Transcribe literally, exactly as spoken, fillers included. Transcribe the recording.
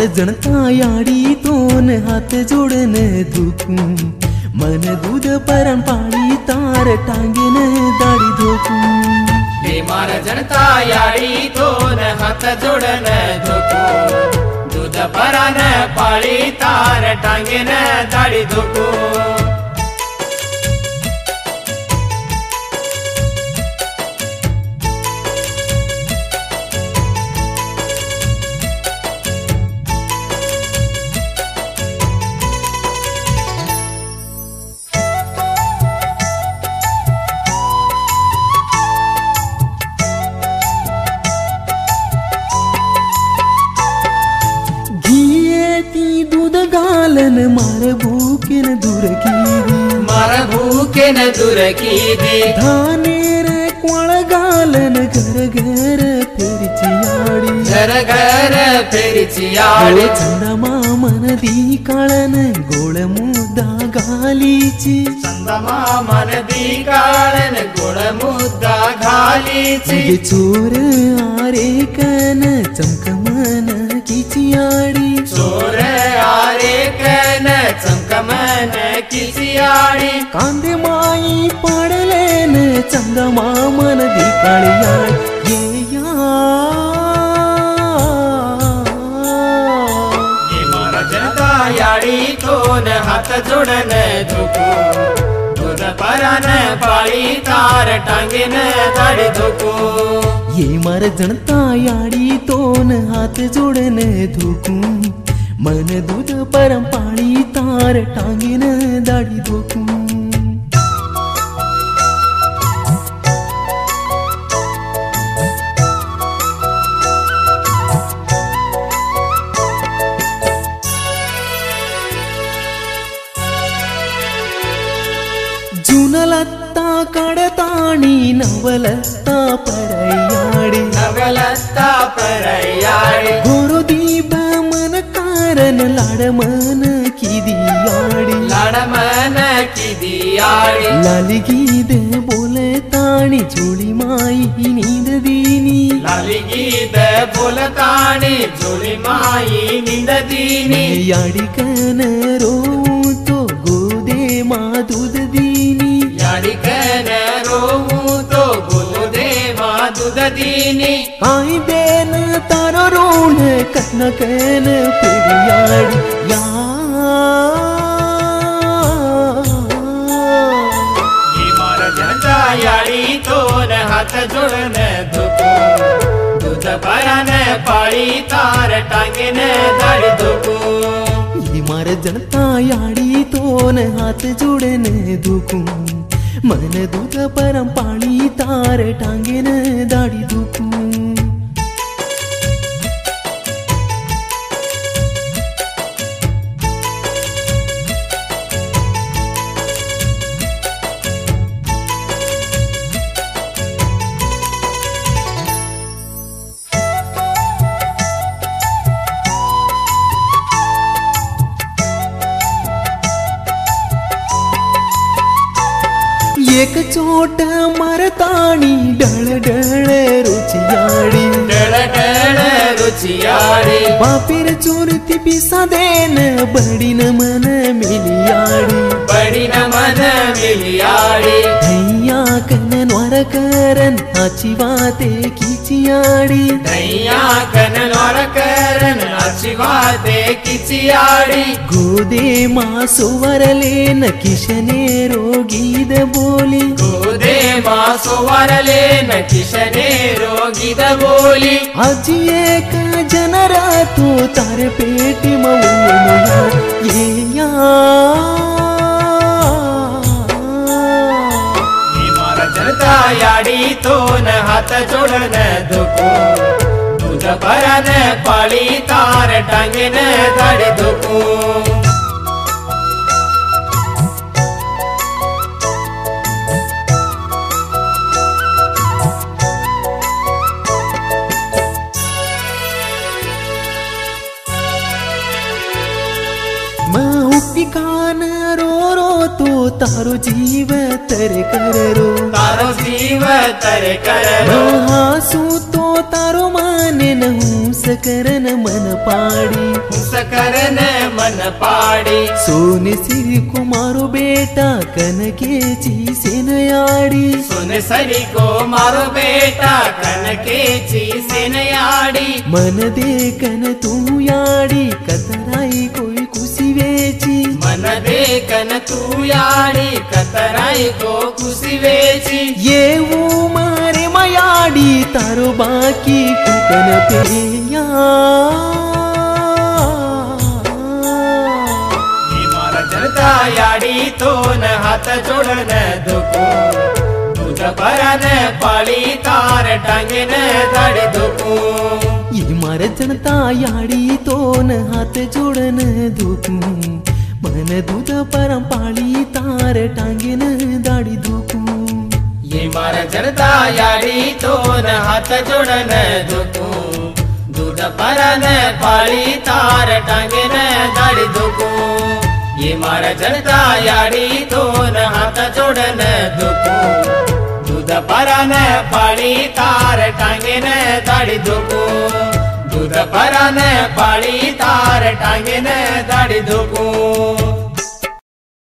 मार जनता याडी तोन हात जोडन धुकू मन दूध परन पाळी तार टांगेन दाढी धोकू हे मार जनता याडी तोन हात जोडन धुकू दूध परन पाळी तार टांगेन दाढी धोकू गालन मार भूकेन दूर कीदी मार भूकेन दूर कीदी धानेर क्वळ गालन घर घर फेरीची याडी घर घर फेरीची याडी चंदा मामन दी काळन गोळ मुद्दा घालीची चंदा मामन दी काळन गोळ मुद्दा घालीची चोर आरे कन चमकमन किची याडी चोर आरे कन चमकमन किची याडी कांदे माई पडलेन चंदा मामन दी काळी याडी ये ये मार जनता याडी तोन हात जोडन धुकू दूध परन पाळी तार टांगेन दाढी धोकू ये मार जनता याडी तोन हात जोडन धुकू मन दूध परम पाळी तार टांगेन दाढी धोकू जुनलत्ता कडताणी नवलत्ता परयाडी नवलत्ता परयाडी गोरोदीप मन कारण लाडमन किदियाडी लाडमन किदियाडी लाली गीत बोलताणी झोळी माई नींद दीनी लाली गीत बोलताणी झोळी माई नींद दीनी याडी कन रो तो गोदे मा दूध दीनी याडी कन रो तो गोदे मा दूध दीनी आई देन तारो रोण कन कन पेरियाडी या ये मार जनता याडी तोन हात जोडन धुकू दूध परन पाळी तार टांगेन दाढी धोकू ये मार जनता याडी तोन हात जोडन धुकू मन दूध परम पाळी तार टांगेन दाढी धुकू एक चोट मरताणी डळ डळ रुचियाडी डळ डळ रुचियाडी बापीर चोरती पिसा देन बडीन मन मिलियाडी बडीन मन मिलियाडी धैया कन नोर करन आची वाते किचियाडी धैया कन नोर करन आची वाते किचियाडी गोदे मा सोवरलेन किशने रोगीद बोली गोदे मा सोवरलेन किशने रोगीद बोली आजी एक जनरा तो तार पेटी मऊया ये या ये मार जनता याडी तोन हात जोडन धुकू दूध परन पाळी तार टांगेन दाढी धोकू कान रो रो तो तारो जीव तर करो तारो जीव तर करो हासू तो तारो माने न हूस करन मन पाड़ी हुस करन मन पाड़ी सोने सिरी को मारो बेटा कनके ची से नयाड़ी सुन सरी को मारो बेटा कनके ची से नयाड़ी मन देखन तू याड़ी कतराई कोई कुसी वेची मन देखन तू याड़ी कतराई को कुसी वेची ये वो मारे मयाड़ी तारो बाकी टुकन पेया ये मारा जनता याड़ी तो न हाथ जोड़न दुखो दूध परन पाली तार टांगे न दाड़ी दुखो ये मारे जनता याड़ी तो न हाथ जोड़न दुखू मन दूध परम पाली तार टांगे न दाड़ी दुखू ये मारा जनता याड़ी तो न हाथ जोड़न दुखू दूध परन पाली तार टांगे न दाड़ी दुखू ये मारा जनता याड़ी तो न हाथ जोड़न दुखू दूध परन पाली तार टांगे न दाड़ी दुखू दूध परन पाली तार टांगे न दाड़ी दुखू।